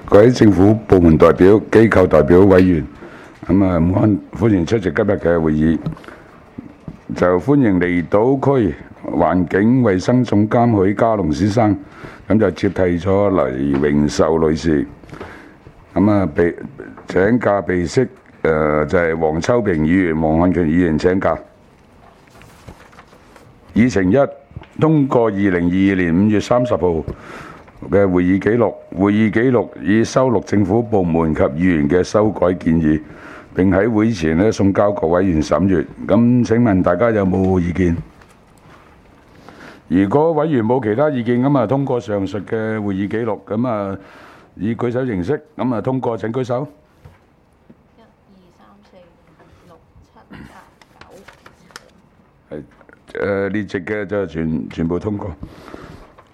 各位政府部門代表、機構代表、委員，歡迎出席今日嘅會議。就歡迎離島區環境衛生總監許家龍先生，咁就接替咗黎榮壽女士。請假備悉，就係黃秋平議員、黃漢權議員請假。議程一，通過2022年5月30號嘅會議記錄，會議記錄已收錄政府部門及議員嘅修改建議，並喺會前送交各委員審閱。咁請問大家有冇意見？如果委員冇其他意見，咁通過上述嘅會議記錄，咁以舉手形式，咁通過請舉手。 1、2、3、4、5、6、7、8、9。 列席嘅就全部通過。